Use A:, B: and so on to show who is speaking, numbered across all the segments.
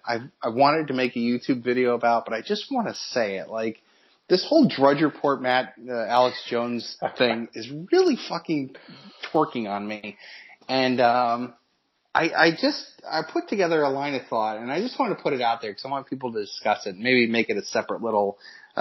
A: I wanted to make a YouTube video about, but I just want to say it. Like, this whole Drudge Report, Alex Jones thing is really fucking twerking on me. And I put together a line of thought, and I just want to put it out there because I want people to discuss it. Maybe make it a separate little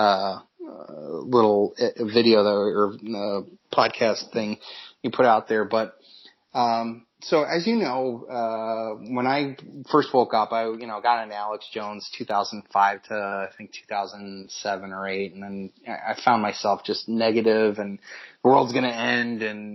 A: video or podcast thing you put out there. But so as you know, when I first woke up, I got into Alex Jones 2005 to I think 2007 or 8, and then I found myself just negative and the world's going to end, and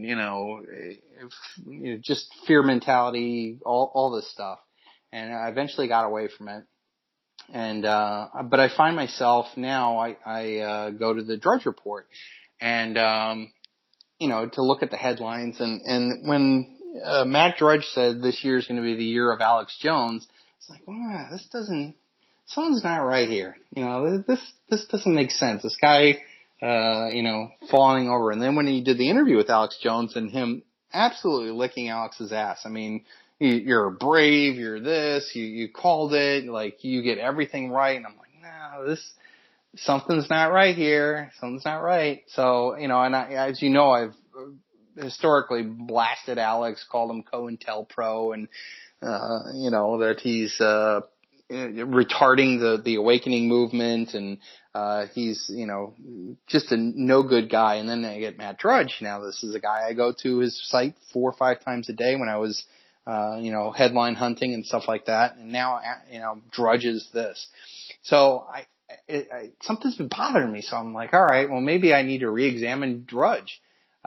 A: just fear mentality, all this stuff. And I eventually got away from it. And but I find myself now I go to the Drudge Report and to look at the headlines, and when Matt Drudge said this year is going to be the year of Alex Jones, it's like, something's not right here. This doesn't make sense. This guy, falling over. And then when he did the interview with Alex Jones and him absolutely licking Alex's ass. I mean, you're brave, you're this, you called it, like, you get everything right. And I'm like, no, something's not right here. Something's not right. So, and as you know, I've historically blasted Alex, called him COINTELPRO, and, that he's, retarding the awakening movement, and, he's, just a no good guy. And then I get Matt Drudge. Now, this is a guy I go to his site 4 or 5 times a day when I was, headline hunting and stuff like that. And now, Drudge is this. So something's been bothering me. So I'm like, all right, well, maybe I need to re-examine Drudge.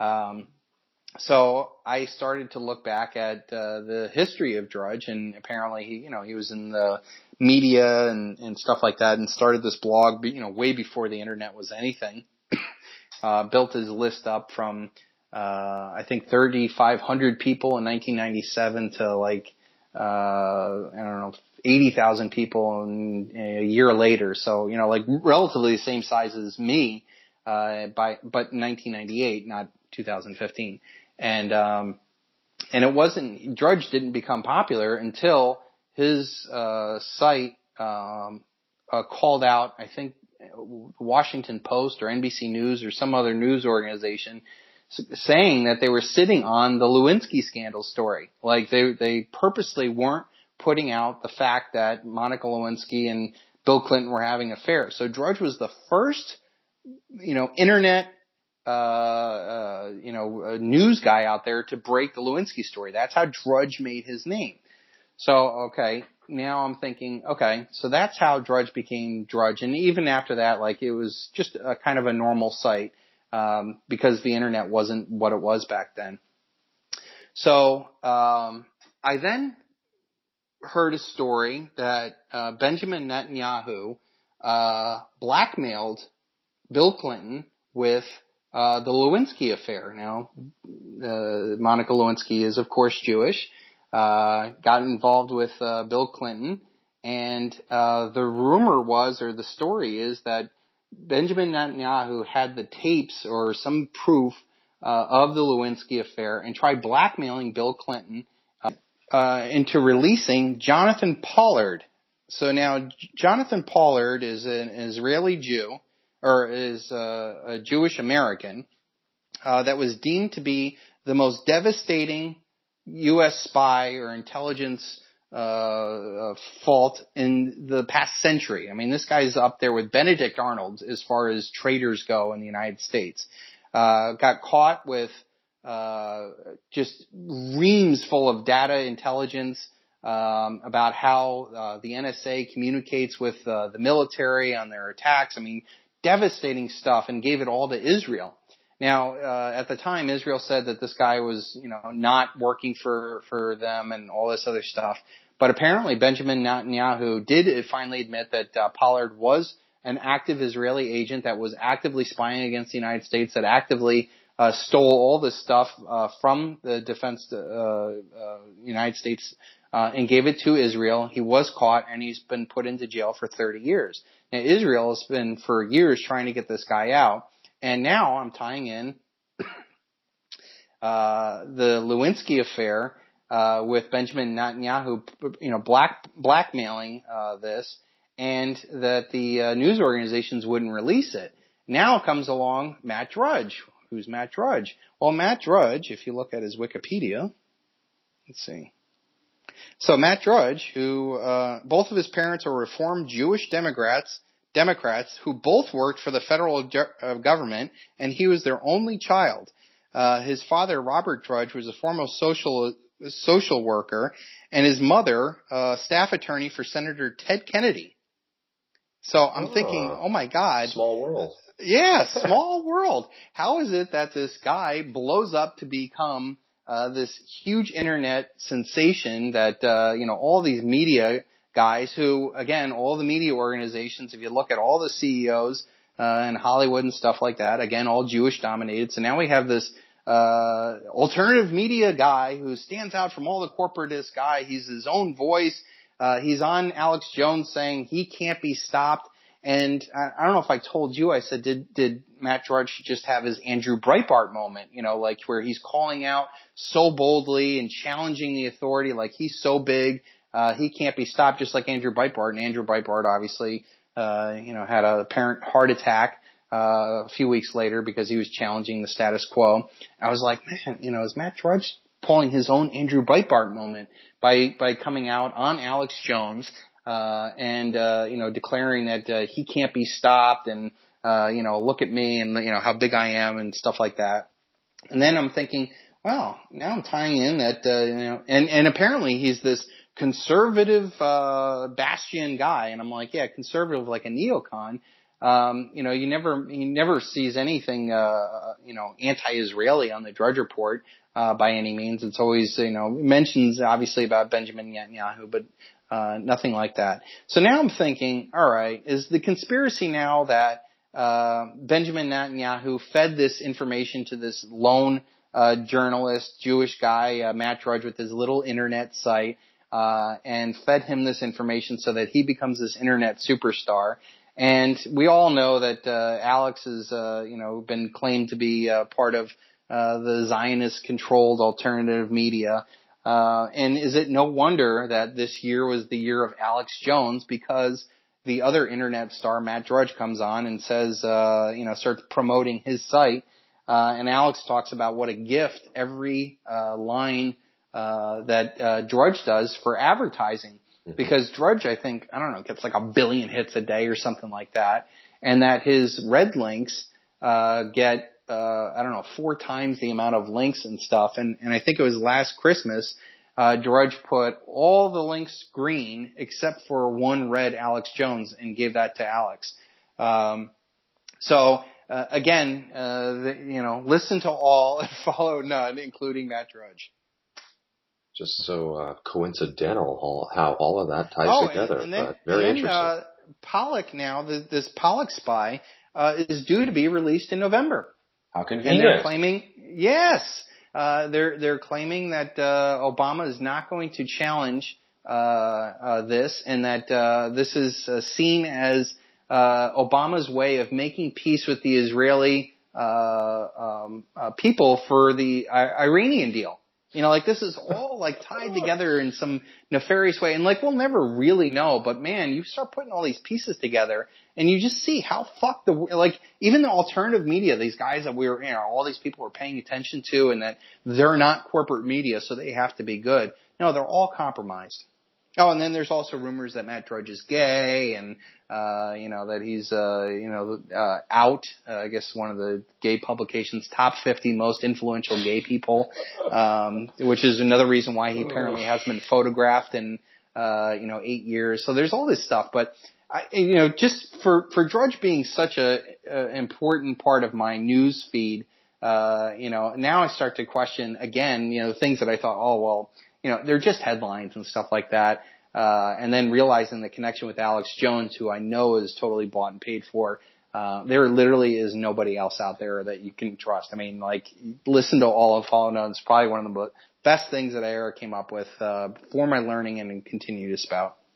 A: So I started to look back at the history of Drudge, and apparently he was in the media and stuff like that, and started this blog, way before the internet was anything. Built his list up from I think 3,500 people in 1997 to like 80,000 people a year later. So like relatively the same size as me, but 1998, not 2015. And Drudge didn't become popular until his site called out, I think, Washington Post or NBC News or some other news organization, saying that they were sitting on the Lewinsky scandal story. Like, they purposely weren't putting out the fact that Monica Lewinsky and Bill Clinton were having an affair. So Drudge was the first, internet news guy out there to break the Lewinsky story. That's how Drudge made his name. So, okay, now I'm thinking, okay, so that's how Drudge became Drudge. And even after that, like, it was just a kind of a normal site, because the internet wasn't what it was back then. So, I then heard a story that, Benjamin Netanyahu, blackmailed Bill Clinton with the Lewinsky affair. Now, Monica Lewinsky is, of course, Jewish, got involved with Bill Clinton, and the rumor was, or the story is, that Benjamin Netanyahu had the tapes or some proof of the Lewinsky affair and tried blackmailing Bill Clinton into releasing Jonathan Pollard. So now Jonathan Pollard is an Israeli Jew, or is a Jewish American, that was deemed to be the most devastating U.S. spy or intelligence fault in the past century. I mean, this guy's up there with Benedict Arnold as far as traitors go in the United States. Got caught with just reams full of data intelligence about how the NSA communicates with the military on their attacks. I mean, devastating stuff, and gave it all to Israel. Now, at the time, Israel said that this guy was, not working for them and all this other stuff. But apparently, Benjamin Netanyahu did finally admit that Pollard was an active Israeli agent that was actively spying against the United States, that actively stole all this stuff from the defense United States and gave it to Israel. He was caught, and he's been put into jail for 30 years. Now, Israel has been for years trying to get this guy out. And now I'm tying in the Lewinsky affair with Benjamin Netanyahu, blackmailing this, and that the news organizations wouldn't release it. Now comes along Matt Drudge. Who's Matt Drudge? Well, Matt Drudge, if you look at his Wikipedia, let's see. So Matt Drudge, who both of his parents are Reformed Jewish Democrats who both worked for the federal government, and he was their only child. His father, Robert Drudge, was a former social worker, and his mother, staff attorney for Senator Ted Kennedy. So I'm thinking, oh my God.
B: Small world.
A: Yeah, small world. How is it that this guy blows up to become this huge internet sensation that, all these media guys who, again, all the media organizations, if you look at all the CEOs in Hollywood and stuff like that, again, all Jewish dominated. So now we have this alternative media guy who stands out from all the corporatist guy. He's his own voice. He's on Alex Jones saying he can't be stopped. And I don't know if I told you, I said, did Matt Drudge just have his Andrew Breitbart moment, like where he's calling out so boldly and challenging the authority, like he's so big, he can't be stopped, just like Andrew Breitbart. And Andrew Breitbart obviously, had a apparent heart attack, a few weeks later because he was challenging the status quo. I was like, man, is Matt Drudge pulling his own Andrew Breitbart moment by coming out on Alex Jones, and declaring that he can't be stopped, and look at me, and how big I am and stuff like that. And then I'm thinking, wow, now I'm tying in that and apparently he's this conservative bastion guy, and I'm like, yeah, conservative like a neocon. He never sees anything anti-Israeli on the Drudge Report by any means. It's always mentions obviously about Benjamin Netanyahu, but nothing like that. So now I'm thinking, all right, is the conspiracy now that Benjamin Netanyahu fed this information to this lone journalist, Jewish guy, Matt Drudge, with his little internet site, and fed him this information so that he becomes this internet superstar? And we all know that Alex has been claimed to be part of the Zionist-controlled alternative media. And is it no wonder that this year was the year of Alex Jones, because the other internet star, Matt Drudge, comes on and says, starts promoting his site. And Alex talks about what a gift every line that Drudge does for advertising. Because Drudge, I think, gets like 1 billion hits a day or something like that. And that his red links get 4 times the amount of links and stuff. And I think it was last Christmas, Drudge put all the links green except for one red Alex Jones and gave that to Alex. Again, listen to all and follow none, including Matt Drudge.
B: Just so coincidental how all of that ties together. And then, very interesting.
A: Pollock now, this Pollock spy, is due to be released in November.
B: How convenient.
A: And they're claiming, yes, they're claiming that Obama is not going to challenge this, and that this is seen as Obama's way of making peace with the Israeli people for the Iranian deal. This is all tied together in some nefarious way. And we'll never really know, but man, you start putting all these pieces together and you just see how fucked even the alternative media, these guys that all these people are paying attention to, and that they're not corporate media, so they have to be good. No, they're all compromised. Oh, and then there's also rumors that Matt Drudge is gay, and that he's out. I guess one of the gay publications' top 50 most influential gay people, which is another reason why he apparently hasn't been photographed in 8 years. So there's all this stuff, but just for Drudge being such a important part of my news feed, now I start to question again, things that I thought, oh well. They're just headlines and stuff like that. And then realizing the connection with Alex Jones, who I know is totally bought and paid for. There literally is nobody else out there that you can trust. Listen to all of Follow Notes. It's probably one of the best things that I ever came up with, for my learning and continue to spout.